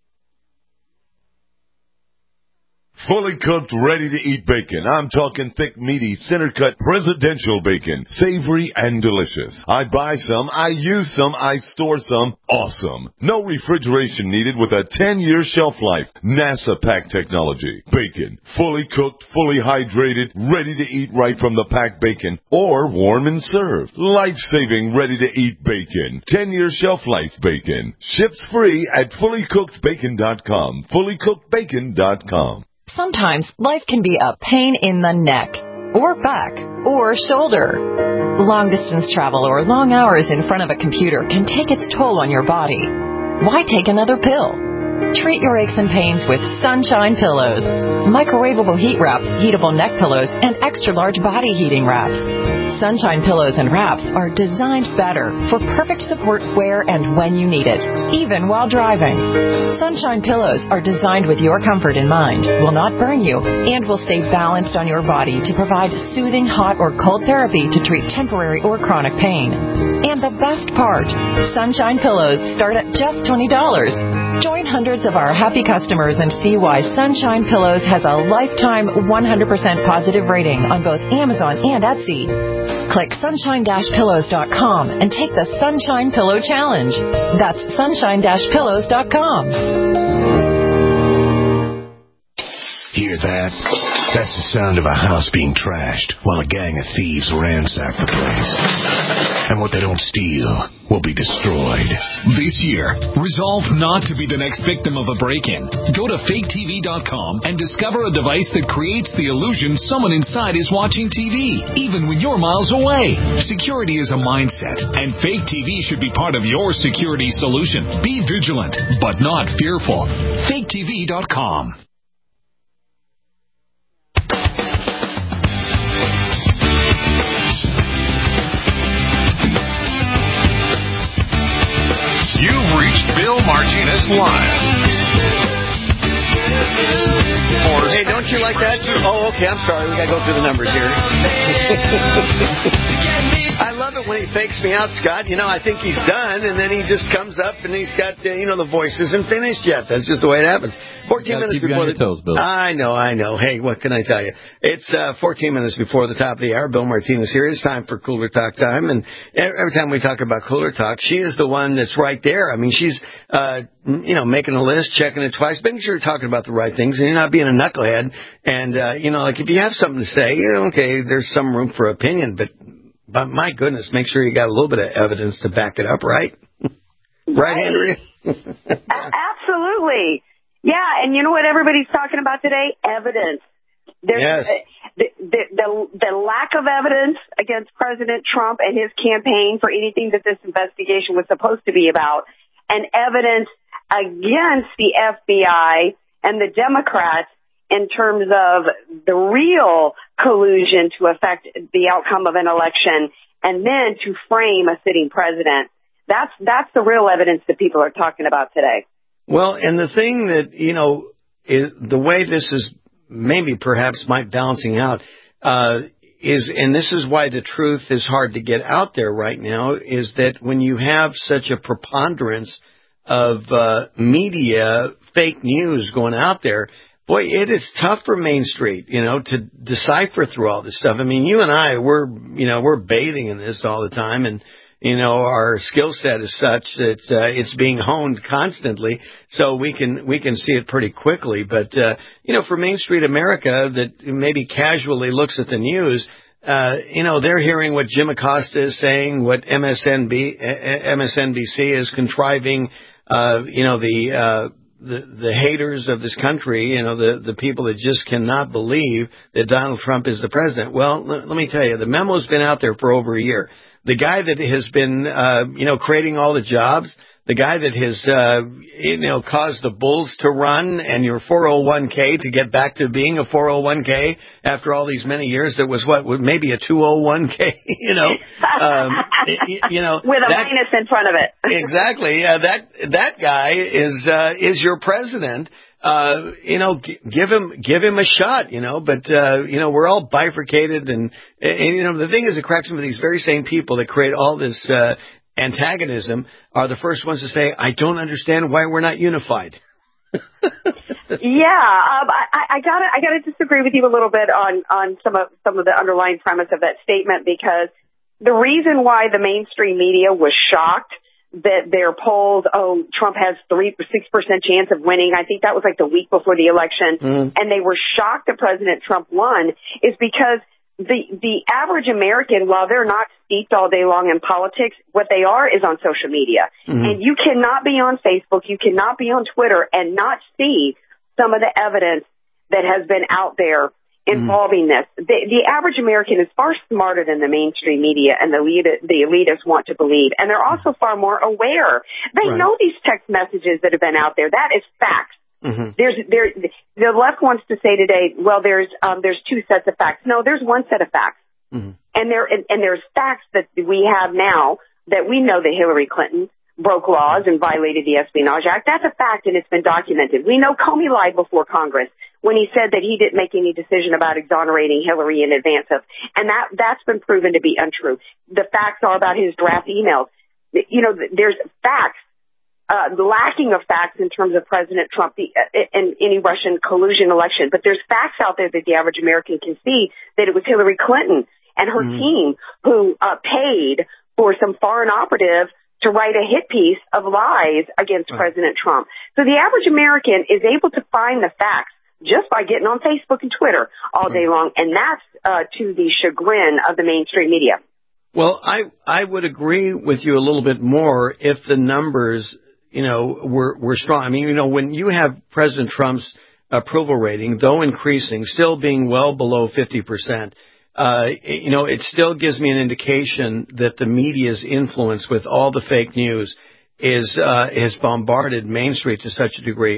Fully cooked, ready-to-eat bacon. I'm talking thick, meaty, center-cut presidential bacon. Savory and delicious. I buy some, I use some, I store some. Awesome. No refrigeration needed with a 10-year shelf life. NASA pack technology. Bacon. Fully cooked, fully hydrated, ready to eat right from the packed bacon. Or warm and served. Life-saving, ready-to-eat bacon. 10-year shelf life bacon. Ships free at fullycookedbacon.com. Fullycookedbacon.com. Sometimes life can be a pain in the neck, or back, or shoulder. Long-distance travel or long hours in front of a computer can take its toll on your body. Why take another pill? Treat your aches and pains with Sunshine Pillows. Microwavable heat wraps, heatable neck pillows, and extra-large body heating wraps. Sunshine Pillows and wraps are designed better for perfect support where and when you need it, even while driving. Sunshine Pillows are designed with your comfort in mind, will not burn you, and will stay balanced on your body to provide soothing hot or cold therapy to treat temporary or chronic pain. And the best part, Sunshine Pillows start at just $20. Join hundreds of our happy customers and see why Sunshine Pillows has a lifetime 100% positive rating on both Amazon and Etsy. Click sunshine-pillows.com and take the Sunshine Pillow Challenge. That's sunshine-pillows.com. Hear that? That's the sound of a house being trashed while a gang of thieves ransack the place. And what they don't steal will be destroyed. This year, resolve not to be the next victim of a break-in. Go to faketv.com and discover a device that creates the illusion someone inside is watching TV, even when you're miles away. Security is a mindset, and Fake TV should be part of your security solution. Be vigilant, but not fearful. faketv.com. You've reached Bill Martinez Live. Hey, don't you like that? Oh, okay, I'm sorry. We got to go through the numbers here. I love it when he fakes me out, Scott. You know, I think he's done, and then he just comes up and he's got, the voice isn't finished yet. That's just the way it happens. 14 minutes before the toes, Bill. I know. Hey, what can I tell you? It's 14 minutes before the top of the hour. Bill Martinez here. It's time for Cooler Talk time, and every time we talk about Cooler Talk, she is the one that's right there. I mean, she's making a list, checking it twice, making sure you're talking about the right things, and you're not being a knucklehead. And like if you have something to say, okay, there's some room for opinion, but my goodness, make sure you got a little bit of evidence to back it up, right? Right, Andrea? Absolutely. Yeah, and you know what everybody's talking about today? Evidence. There's the lack of evidence against President Trump and his campaign for anything that this investigation was supposed to be about, and evidence against the FBI and the Democrats in terms of the real collusion to affect the outcome of an election and then to frame a sitting president. That's the real evidence that people are talking about today. Well, and the thing that, is the way this is maybe perhaps might balancing out is, and this is why the truth is hard to get out there right now, is that when you have such a preponderance of media fake news going out there, boy, it is tough for Main Street, to decipher through all this stuff. I mean, you and I, we're bathing in this all the time, and our skill set is such that it's being honed constantly, so we can see it pretty quickly. But for Main Street America that maybe casually looks at the news, they're hearing what Jim Acosta is saying, what MSNBC is contriving. The haters of this country, the people that just cannot believe that Donald Trump is the president. Well, let me tell you, the memo's been out there for over a year. The guy that has been, creating all the jobs, the guy that has, caused the bulls to run and your 401k to get back to being a 401k after all these many years that was maybe a 201k, with a minus in front of it. Exactly. Yeah, that guy is your president. give him a shot, but, we're all bifurcated and the thing is, it cracks me with these very same people that create all this, antagonism are the first ones to say, I don't understand why we're not unified. I gotta disagree with you a little bit on some of the underlying premise of that statement, because the reason why the mainstream media was shocked that their polls, Trump has 6% chance of winning. I think that was like the week before the election. And they were shocked that President Trump won, is because the average American, while they're not steeped all day long in politics, what they are is on social media. And you cannot be on Facebook, you cannot be on Twitter and not see some of the evidence that has been out there involving this. The average American is far smarter than the mainstream media and the elitists want to believe. And they're also far more aware. They know these text messages that have been out there. That is facts. The left wants to say today, well, there's two sets of facts. No, there's one set of facts. And there's facts that we have now that we know that Hillary Clinton broke laws and violated the Espionage Act. That's a fact, and it's been documented. We know Comey lied before Congress when he said that he didn't make any decision about exonerating Hillary in advance of, and that's been proven to be untrue. The facts are about his draft emails. There's facts. Lacking of facts in terms of President Trump and any Russian collusion election. But there's facts out there that the average American can see that it was Hillary Clinton and her team who paid for some foreign operative to write a hit piece of lies against President Trump. So the average American is able to find the facts just by getting on Facebook and Twitter all day long. And that's to the chagrin of the mainstream media. Well, I would agree with you a little bit more if the numbers were strong. I mean, when you have President Trump's approval rating, though increasing, still being well below 50%, it still gives me an indication that the media's influence with all the fake news has bombarded Main Street to such a degree.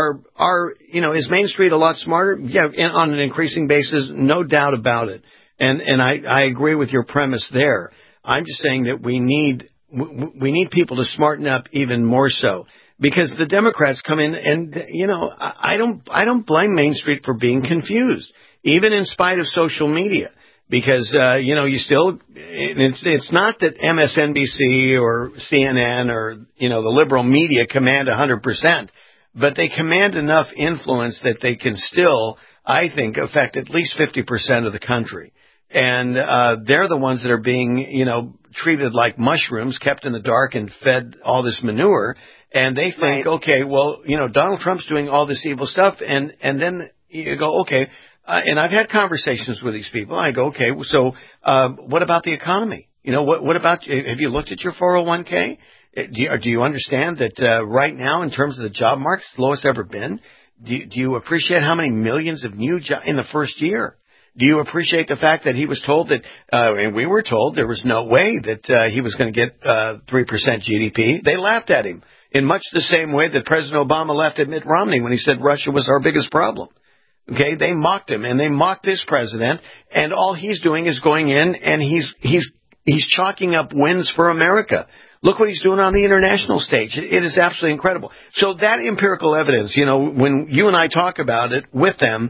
Is Main Street a lot smarter? Yeah, on an increasing basis, no doubt about it. And I agree with your premise there. I'm just saying that we need people to smarten up even more so, because the Democrats come in and, I don't blame Main Street for being confused, even in spite of social media, because, you still, it's not that MSNBC or CNN or, the liberal media command 100%, but they command enough influence that they can still, I think, affect at least 50% of the country. And they're the ones that are being, treated like mushrooms, kept in the dark and fed all this manure. And they think, okay, well, Donald Trump's doing all this evil stuff. And then you go, okay. And I've had conversations with these people. I go, okay, so what about the economy? What about, have you looked at your 401k? Do you understand that right now, in terms of the job market, it's the lowest ever been? Do you appreciate how many millions of new jobs in the first year? Do you appreciate the fact that he was told that, and we were told there was no way that he was going to get 3% GDP? They laughed at him in much the same way that President Obama laughed at Mitt Romney when he said Russia was our biggest problem. Okay, they mocked him, and they mocked this president, and all he's doing is going in and he's chalking up wins for America. Look what he's doing on the international stage. It is absolutely incredible. So that empirical evidence, when you and I talk about it with them,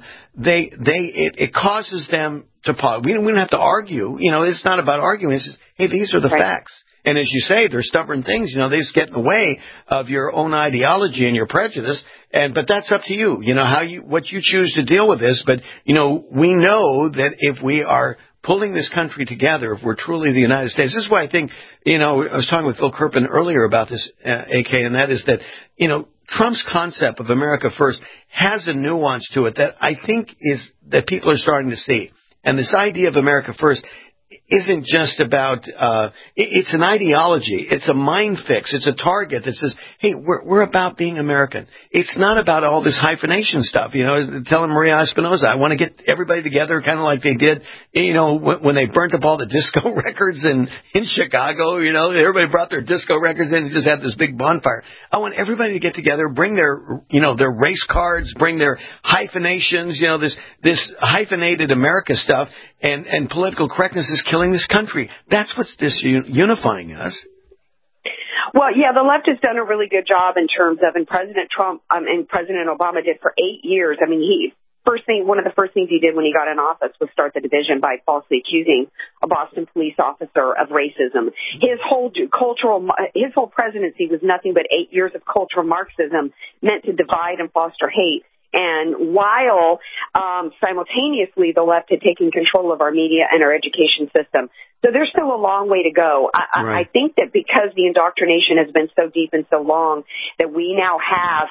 it causes them to pause. We don't have to argue. It's not about arguing. It's just, hey, these are the facts. And as you say, they're stubborn things. They just get in the way of your own ideology and your prejudice. But that's up to you. What you choose to deal with this. But, we know that if we are pulling this country together, if we're truly the United States. This is why I think, I was talking with Phil Kerpen earlier about this, AK, and that is that, Trump's concept of America First has a nuance to it that I think is that people are starting to see. And this idea of America First isn't just about, it's an ideology. It's a mind fix. It's a target that says, hey, we're about being American. It's not about all this hyphenation stuff. Telling Maria Espinosa, I want to get everybody together kind of like they did, when they burnt up all the disco records in Chicago, everybody brought their disco records in and just had this big bonfire. I want everybody to get together, bring their race cards, bring their hyphenations, this hyphenated America stuff, and political correctness is killing this country. That's what's unifying us. Well, yeah, the left has done a really good job in terms of, and President Trump and President Obama did for 8 years. I mean, one of the first things he did when he got in office was start the division by falsely accusing a Boston police officer of racism. His whole presidency was nothing but 8 years of cultural Marxism meant to divide and foster hate. And while simultaneously the left had taken control of our media and our education system. So there's still a long way to go. I think that because the indoctrination has been so deep and so long that we now have,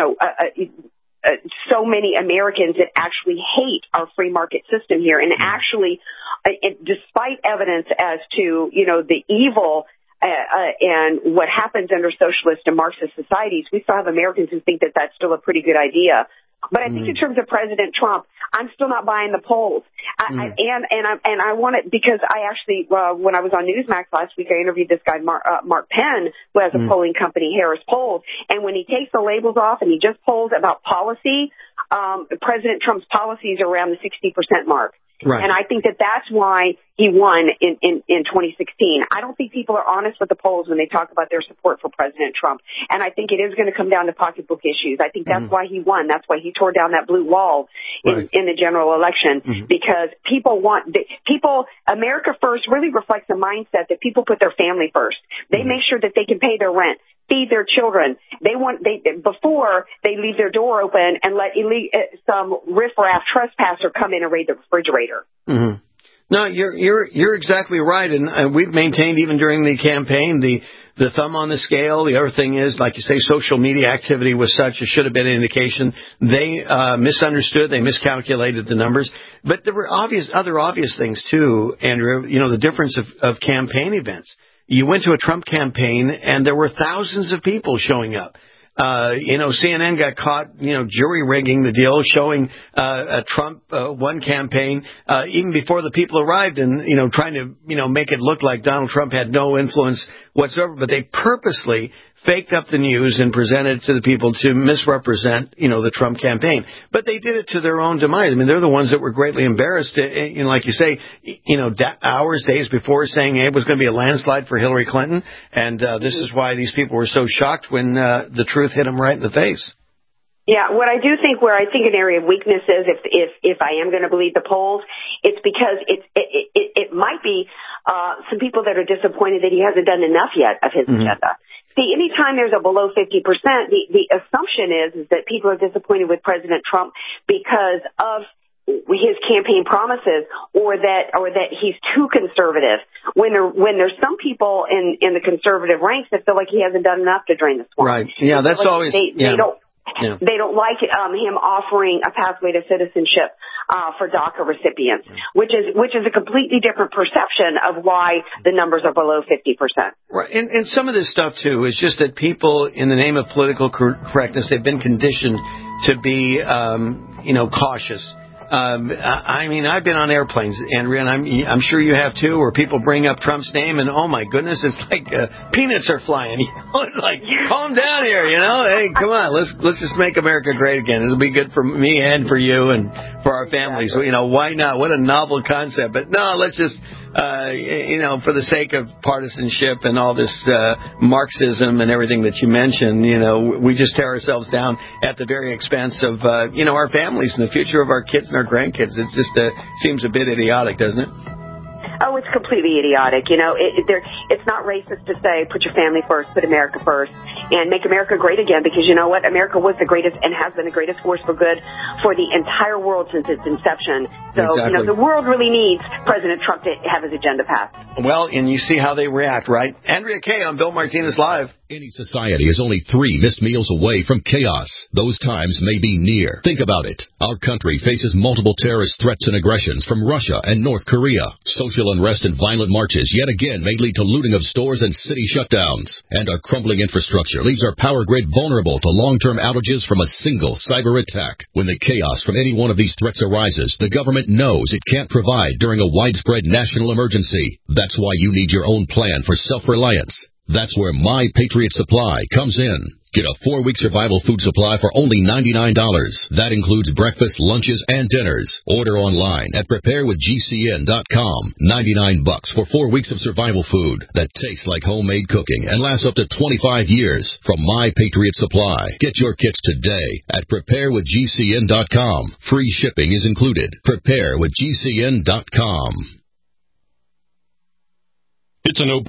so many Americans that actually hate our free market system here, and actually, despite evidence as to, the evil and what happens under socialist and Marxist societies, we still have Americans who think that that's still a pretty good idea. But I think in terms of President Trump, I'm still not buying the polls. And I want it because I actually, when I was on Newsmax last week, I interviewed this guy, Mark Penn, who has a polling company, Harris Polls. And when he takes the labels off and he just polls about policy, President Trump's policies are around the 60% mark. Right. And I think that that's why he won in 2016. I don't think people are honest with the polls when they talk about their support for President Trump. And I think it is going to come down to pocketbook issues. I think that's why he won. That's why he tore down that blue wall in the general election, because America First really reflects a mindset that people put their family first. They make sure that they can pay their rent, feed their children. Before they leave their door open and let some riffraff trespasser come in and raid the refrigerator. Mm-hmm. No, you're exactly right, and we've maintained even during the campaign the thumb on the scale. The other thing is, like you say, social media activity was such it should have been an indication. They misunderstood, they miscalculated the numbers, but there were other obvious things too, Andrea. The difference of campaign events. You went to a Trump campaign, and there were thousands of people showing up. CNN got caught, jury rigging the deal, showing a Trump one campaign even before the people arrived, and trying to make it look like Donald Trump had no influence whatsoever. But they purposely faked up the news and presented it to the people to misrepresent, the Trump campaign. But they did it to their own demise. I mean, they're the ones that were greatly embarrassed, like you say, hours, days before, saying it was going to be a landslide for Hillary Clinton. And this is why these people were so shocked when the truth hit them right in the face. Yeah, what I do think, where I think an area of weakness is, if I am going to believe the polls, it's because it might be some people that are disappointed that he hasn't done enough yet of his agenda. See, anytime there's a below 50%, the assumption is that people are disappointed with President Trump because of his campaign promises, or that he's too conservative. When there's some people in the conservative ranks that feel like he hasn't done enough to drain the swamp. Right. Yeah, that's always. They don't like him offering a pathway to citizenship for DACA recipients, which is a completely different perception of why the numbers are below 50%. Right, and some of this stuff too is just that people, in the name of political correctness, they've been conditioned to be, cautious. I mean, I've been on airplanes, Andrea, and I'm sure you have too, where people bring up Trump's name, and oh my goodness, it's like peanuts are flying. Like, calm down here, Hey, come on, let's just make America great again. It'll be good for me and for you and for our families. Exactly. Why not? What a novel concept. But no, let's just. For the sake of partisanship and all this Marxism and everything that you mentioned, we just tear ourselves down at the very expense of, our families and the future of our kids and our grandkids. It just seems a bit idiotic, doesn't it? Oh, it's completely idiotic. It's not racist to say put your family first, put America first, and make America great again, because you know what? America was the greatest and has been the greatest force for good for the entire world since its inception. So, exactly. The world really needs President Trump to have his agenda passed. Well, and you see how they react, right? Andrea Kaye on Bill Martinez Live. Any society is only 3 missed meals away from chaos. Those times may be near. Think about it. Our country faces multiple terrorist threats and aggressions from Russia and North Korea. Social unrest and violent marches yet again may lead to looting of stores and city shutdowns. And our crumbling infrastructure leaves our power grid vulnerable to long-term outages from a single cyber attack. When the chaos from any one of these threats arises, the government knows it can't provide during a widespread national emergency. That's why you need your own plan for self-reliance. That's where My Patriot Supply comes in. Get a 4-week survival food supply for only $99. That includes breakfast, lunches, and dinners. Order online at preparewithgcn.com. $99 for 4 weeks of survival food that tastes like homemade cooking and lasts up to 25 years from My Patriot Supply. Get your kits today at preparewithgcn.com. Free shipping is included. Preparewithgcn.com. It's a no